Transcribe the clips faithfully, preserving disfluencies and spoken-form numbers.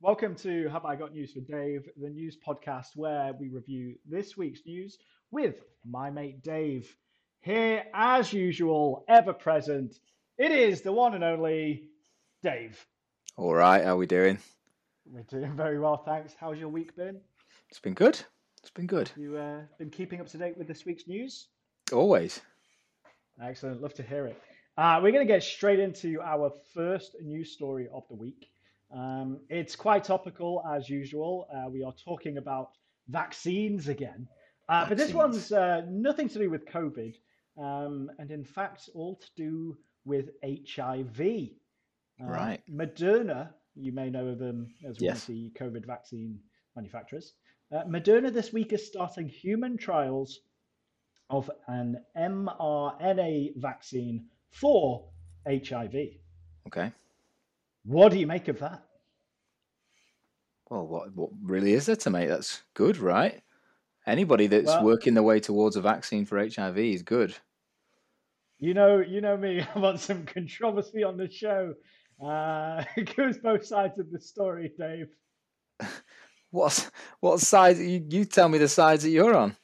Welcome to Have I Got News for Dave, the news podcast where we review this week's news with my mate Dave. Here, as usual, ever present, it is the one and only Dave. All right, how are we doing? We're doing very well, thanks. How's your week been? It's been good. It's been good. You uh, been keeping up to date with this week's news? Always. Excellent, love to hear it. Uh, we're going to get straight into our first news story of the week. Um, it's quite topical as usual. Uh, we are talking about vaccines again, uh, but this one's uh, nothing to do with COVID, um, and in fact, all to do with H I V. Uh, Right. Moderna, you may know of them as one Yes. of the COVID vaccine manufacturers. Uh, Moderna this week is starting human trials of an mRNA vaccine for H I V. Okay. What do you make of that? Well, what what really is there to make? That's good, right? Anybody that's Well, working their way towards a vaccine for H I V is good. you know, you know me. I want some controversy on the show. Uh, it goes both sides of the story, Dave. What what side? You, you tell me the sides that you're on.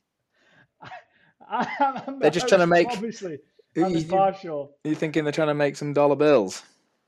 I, I'm They're the just trying to host, make. obviously. You, I'm you, impartial. you thinking they're trying to make some dollar bills?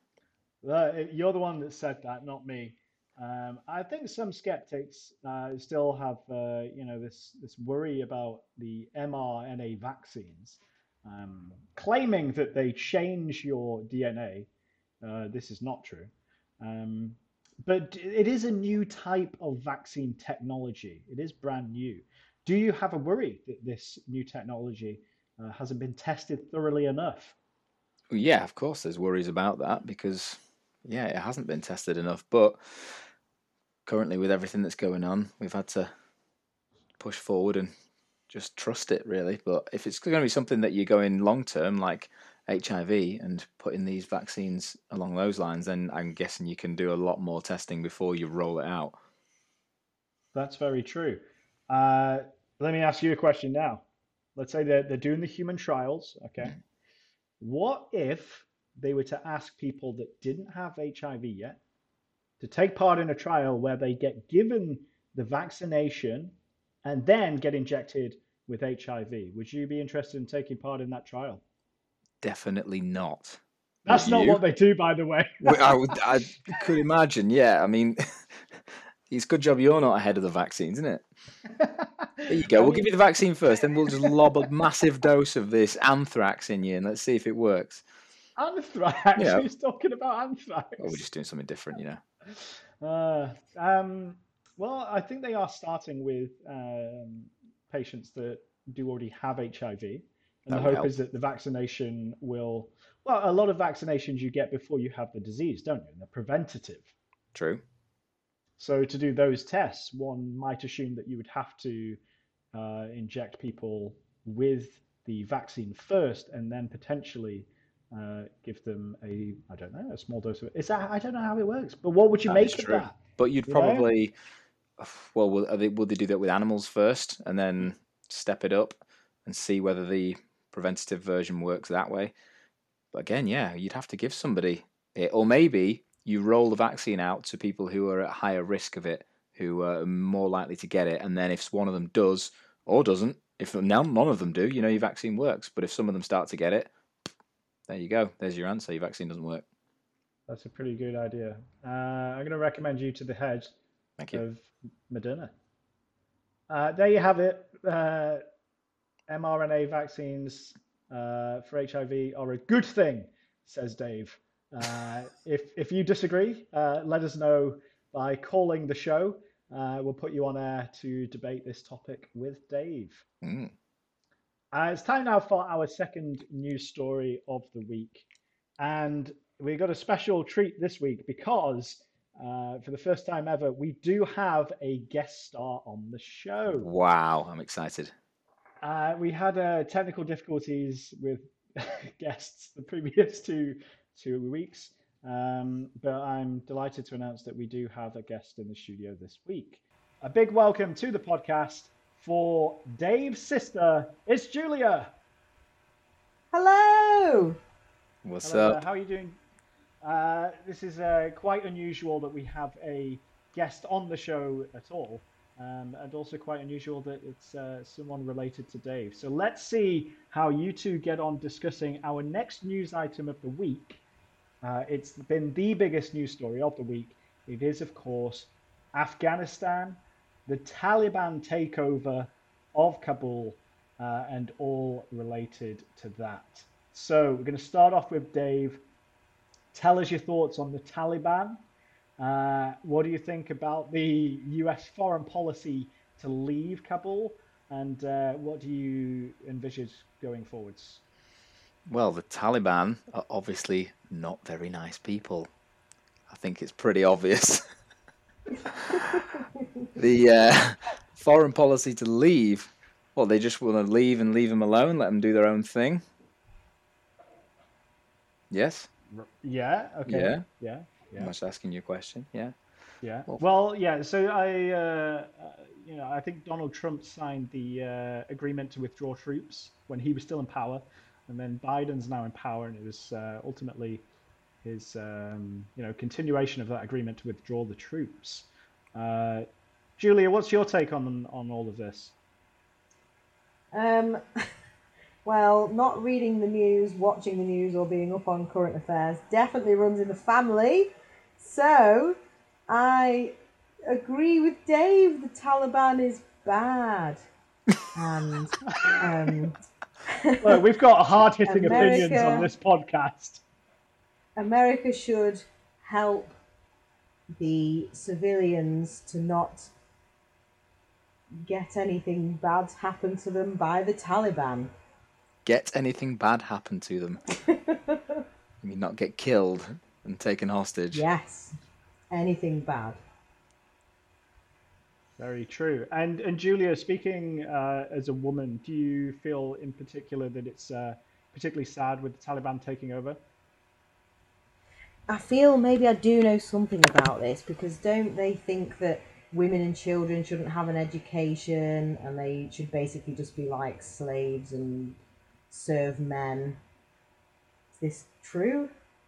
Uh, You're the one that said that, not me. Um, I think some skeptics uh, still have, uh, you know, this this worry about the mRNA vaccines, um, claiming that they change your D N A. Uh, this is not true. Um, but it is a new type of vaccine technology. It is brand new. Do you have a worry that this new technology uh, hasn't been tested thoroughly enough? Well, yeah, of course. There's worries about that because yeah, it hasn't been tested enough. But currently, with everything that's going on, we've had to push forward and just trust it, really. But if it's going to be something that you're going long term, like H I V, and putting these vaccines along those lines, then I'm guessing you can do a lot more testing before you roll it out. That's very true. Uh, let me ask you a question now. Let's say they're, they're doing the human trials, okay? Mm. What if they were to ask people that didn't have H I V yet to take part in a trial where they get given the vaccination and then get injected with H I V? Would you be interested in taking part in that trial? Definitely not. Would That's not you? what they do, by the way. Well, I would. I could imagine. Yeah. I mean, it's a good job you're not ahead of the vaccines, isn't it? There you go. I We'll give mean, you the vaccine first, then we'll just lob a massive dose of this anthrax in you, and let's see if it works. anthrax. Yeah. Who's talking about anthrax? Well, we're just doing something different, you know. Uh, um, well, I think they are starting with um, patients that do already have H I V, and the That would hope help. is that the vaccination will. Well, a lot of vaccinations you get before you have the disease, don't you? And they're preventative. True. So to do those tests, one might assume that you would have to uh, inject people with the vaccine first, and then potentially uh, give them a, I don't know, a small dose of it. Is that, I don't know how it works, but what would you That is make of true. that? But you'd You know? probably, well, will, are they, will they do that with animals first and then step it up and see whether the preventative version works that way? But again, yeah, you'd have to give somebody it. Or maybe you roll the vaccine out to people who are at higher risk of it, who are more likely to get it. And then if one of them does or doesn't, if none, none of them do, you know your vaccine works. But if some of them start to get it, there you go. There's your answer. Your vaccine doesn't work. That's a pretty good idea. Uh, I'm going to recommend you to the head Thank you. of Moderna. Uh, there you have it. Uh, mRNA vaccines uh, for H I V are a good thing, says Dave. Uh, if if you disagree, uh, let us know by calling the show. Uh, we'll put you on air to debate this topic with Dave. Mm. Uh, it's time now for our second news story of the week. And we got a special treat this week because uh, for the first time ever, we do have a guest star on the show. Wow, I'm excited. Uh, we had uh, technical difficulties with guests the previous two two weeks, um, but I'm delighted to announce that we do have a guest in the studio this week. A big welcome to the podcast for Dave's sister. It's Julia. Hello. What's Hello there. up? How are you doing? Uh, this is uh, quite unusual that we have a guest on the show at all, um, and also quite unusual that it's uh, someone related to Dave. So let's see how you two get on discussing our next news item of the week. Uh, it's been the biggest news story of the week. It is, of course, Afghanistan, the Taliban takeover of Kabul, uh, and all related to that. So we're going to start off with Dave. Tell us your thoughts on the Taliban. Uh, what do you think about the U S foreign policy to leave Kabul? And uh, what do you envisage going forwards? Well, the Taliban are obviously not very nice people. I think it's pretty obvious. the uh, foreign policy to leave, well, they just want to leave and leave them alone, let them do their own thing. Yes? Yeah, okay. Yeah? Yeah, yeah. I'm just asking you a question. Yeah? Yeah. Well, Well, yeah. So I, uh, uh, you know, I think Donald Trump signed the uh, agreement to withdraw troops when he was still in power, and then Biden's now in power, and it was uh, ultimately his, um, you know, continuation of that agreement to withdraw the troops. Uh, Julia, what's your take on on all of this? Um, well, not reading the news, watching the news, or being up on current affairs definitely runs in the family. So I agree with Dave. The Taliban is bad, and um, Look, we've got hard-hitting opinions on America, this podcast. America should help the civilians to not get anything bad happen to them by the Taliban. Get anything bad happen to them? You mean not get killed and taken hostage? Yes, anything bad. Very true. And and Julia, speaking uh, as a woman, do you feel in particular that it's uh, particularly sad with the Taliban taking over? I feel maybe I do know something about this, because don't they think that women and children shouldn't have an education and they should basically just be like slaves and serve men? Is this true?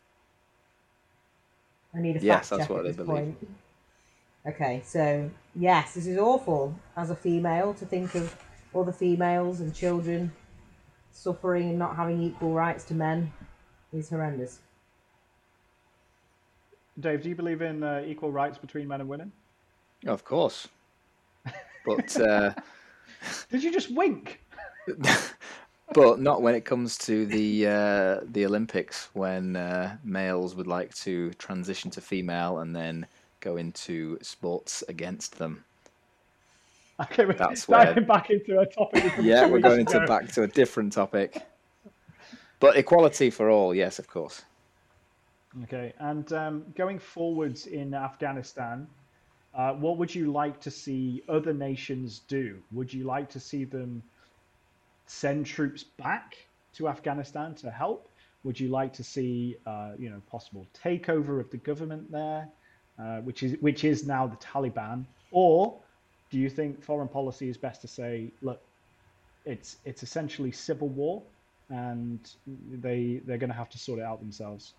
I need a fact Yes, that's check what at they this believe. point. Okay, so yes, this is awful as a female, to think of other females and children suffering and not having equal rights to men is horrendous. Dave, do you believe in uh, equal rights between men and women? Of course. But uh, Did you just wink? but not when it comes to the uh, the Olympics, when uh, males would like to transition to female and then go into sports against them. Okay, we're That's where. diving back into a topic. From Yeah, two we're weeks going into ago. back to a different topic. But equality for all, yes, of course. Okay, and um, going forwards in Afghanistan, uh, what would you like to see other nations do? Would you like to see them send troops back to Afghanistan to help? Would you like to see, uh, you know, possible takeover of the government there, uh, which is which is now the Taliban? Or do you think foreign policy is best to say, look, it's it's essentially civil war, and they they're going to have to sort it out themselves?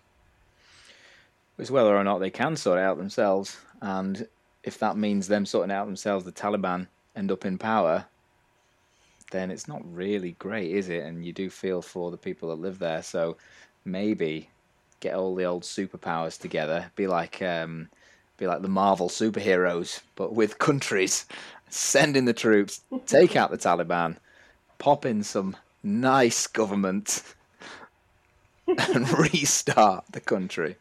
It's whether or not they can sort it out themselves, and if that means them sorting it out themselves, the Taliban end up in power, then it's not really great, is it? And you do feel for the people that live there. So maybe get all the old superpowers together, be like um, be like the Marvel superheroes, but with countries. Send in the troops, take out the Taliban, pop in some nice government, and restart the country.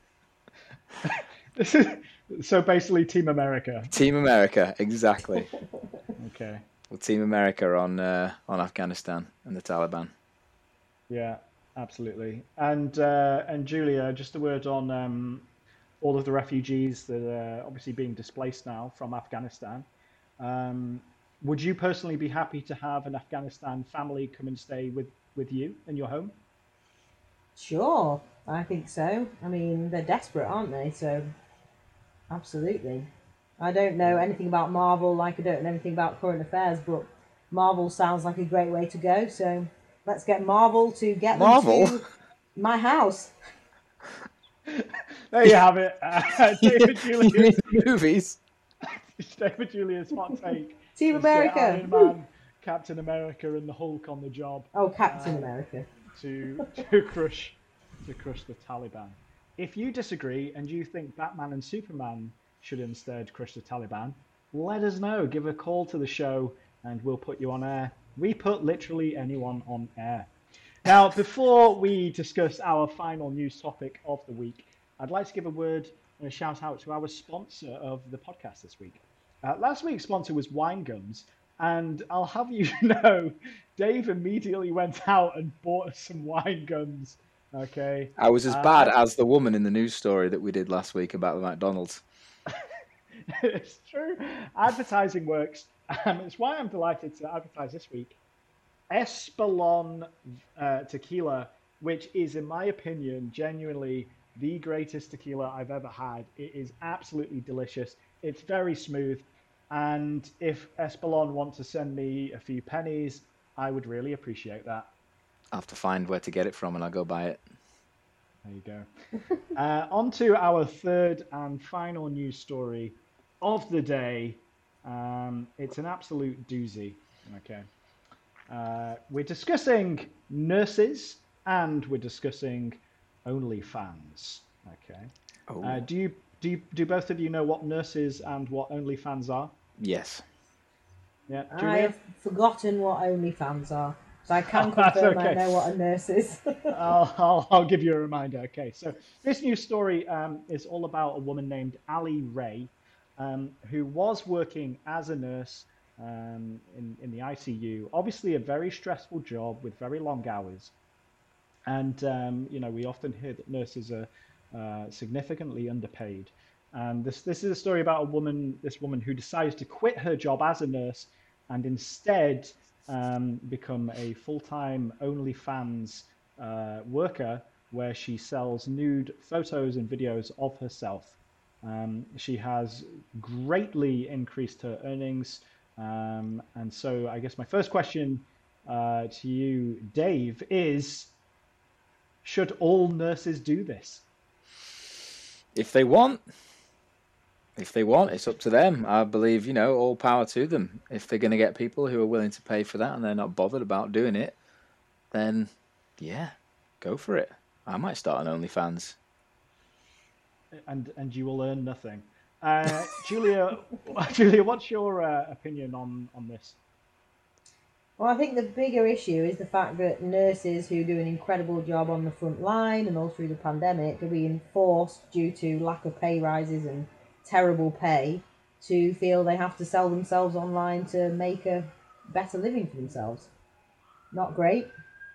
This is so basically Team America. Team America, exactly. Okay. Well, Team America on uh, on Afghanistan and the Taliban. Yeah, absolutely. And uh, and Julia, just a word on um, all of the refugees that are obviously being displaced now from Afghanistan. Um, would you personally be happy to have an Afghanistan family come and stay with, with you in your home? Sure, I think so. I mean, they're desperate, aren't they? So, absolutely. I don't know anything about Marvel, like I don't know anything about current affairs, but Marvel sounds like a great way to go. So, let's get Marvel to get Marvel? them to my house. There you have it. Uh, David You Julius. mean movies? David Julius' hot take. Team is get America. Iron Man, Captain America, and the Hulk on the job. Oh, Captain uh, America. to to crush to crush the Taliban. If you disagree and you think Batman and Superman should instead crush the Taliban, let us know. Give a call to the show and we'll put you on air. We put literally anyone on air. Now, before we discuss our final news topic of the week, I'd like to give a word and a shout out to our sponsor of the podcast this week. Uh, last week's sponsor was Wine Gums, and I'll have you know, Dave immediately went out and bought us some wine gums. Okay. I was as Uh, bad I- as the woman in the news story that we did last week about the McDonald's. It's true. Advertising works. Um, it's why I'm delighted to advertise this week. Espolon uh, tequila, which is, in my opinion, genuinely the greatest tequila I've ever had. It is absolutely delicious. It's very smooth. And if Espolon want to send me a few pennies, I would really appreciate that. I'll have to find where to get it from and I'll go buy it. There you go. uh, on to our third and final news story of the day. Um, it's an absolute doozy. Okay. Uh, we're discussing nurses and we're discussing OnlyFans. Okay. Oh, Uh, do you do you, do both of you know what nurses and what OnlyFans are? yes. Yeah, Julia? I've forgotten what OnlyFans are, so I can Oh, that's confirm I okay. know what a nurse is. I'll, I'll, I'll give you a reminder. Okay, so this news story um, is all about a woman named Ali Ray, um, who was working as a nurse um, in, in the I C U. Obviously, a very stressful job with very long hours. And, um, you know, we often hear that nurses are uh, significantly underpaid. And this, this is a story about a woman, this woman who decides to quit her job as a nurse and instead um, become a full-time OnlyFans uh, worker where she sells nude photos and videos of herself. Um, she has greatly increased her earnings. Um, and so I guess my first question uh, to you, Dave, is should all nurses do this? If they want, if they want, it's up to them. I believe, you know, all power to them. If they're going to get people who are willing to pay for that and they're not bothered about doing it, then yeah, go for it. I might start an OnlyFans. And and you will earn nothing. Uh, Julia, Julia, what's your uh, opinion on, on this? Well, I think the bigger issue is the fact that nurses who do an incredible job on the front line and all through the pandemic are being forced, due to lack of pay rises and terrible pay, to feel they have to sell themselves online to make a better living for themselves. Not great.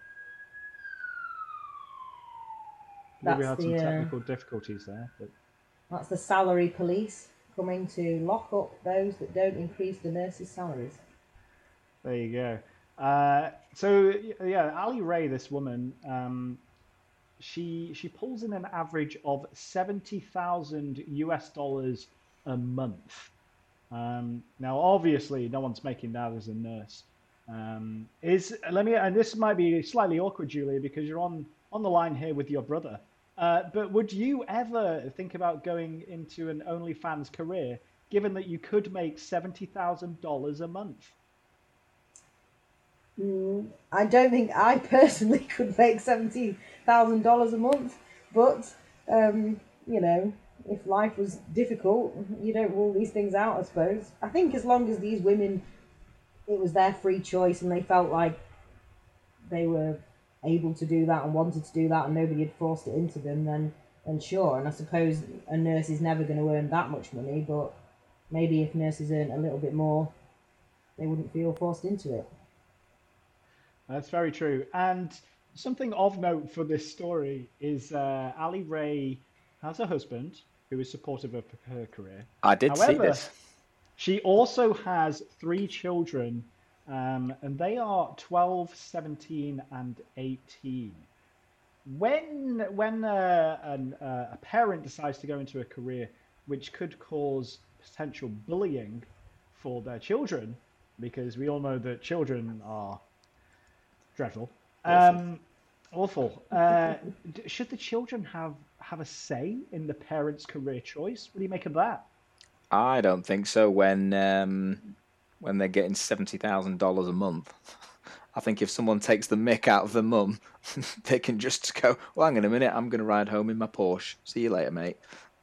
Maybe we That's had some the, uh, technical difficulties there, but That's the salary police coming to lock up those that don't increase the nurses' salaries. there you go. Uh, so yeah, Ali Ray, this woman, um, she she pulls in an average of seventy thousand U S dollars a month. Um, now, obviously, no one's making that as a nurse. Um, is let me, and this might be slightly awkward, Julia, because you're on on the line here with your brother. Uh, but would you ever think about going into an OnlyFans career, given that you could make seventy thousand dollars a month? Mm, I don't think I personally could make seventy thousand dollars a month, but, um, you know, if life was difficult, you don't rule these things out, I suppose. I think as long as these women, it was their free choice and they felt like they were able to do that and wanted to do that and nobody had forced it into them, then, then sure. And I suppose a nurse is never going to earn that much money, but maybe if nurses earn a little bit more, they wouldn't feel forced into it. That's very true. And something of note for this story is uh, Ali Ray has a husband who is supportive of her career. I did see However, this. she also has three children, um, and they are twelve, seventeen, and eighteen. When when uh, an, uh, a parent decides to go into a career which could cause potential bullying for their children, because we all know that children are dreadful, Awful. um, awful. Uh, d- should the children have have a say in the parent's career choice? What do you make of that? I don't think so. When um, when they're getting seventy thousand dollars a month, I think if someone takes the mick out of the mum, they can just go, "Well, hang on a minute, I'm going to ride home in my Porsche. See you later, mate."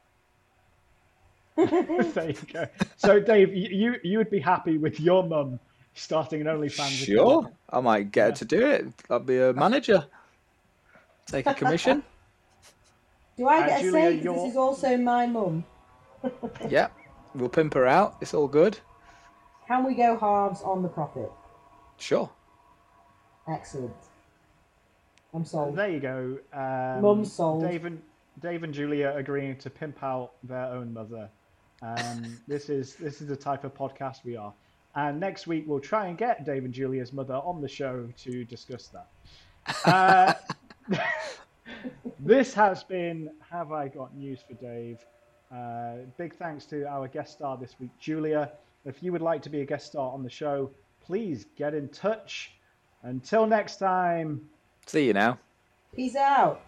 There you go. So, Dave, you you would be happy with your mum starting an OnlyFans Sure, account? I might get her Yeah. to do it. I'll be a manager. Take a commission. Do I Uh, get a Julia, say? 'Cause you're- this is also my mum. Yeah, we'll pimp her out. It's all good. Can we go halves on the profit? Sure. Excellent. I'm sold. There you go. Um, Mum's sold. Dave and Dave and Julia agreeing to pimp out their own mother. Um, this is this is the type of podcast we are. And next week we'll try and get Dave and Julia's mother on the show to discuss that. Uh, this has been Have I Got News for Dave? Uh, big thanks to our guest star this week, Julia. If you would like to be a guest star on the show, please get in touch. Until next time. See you now. Peace out.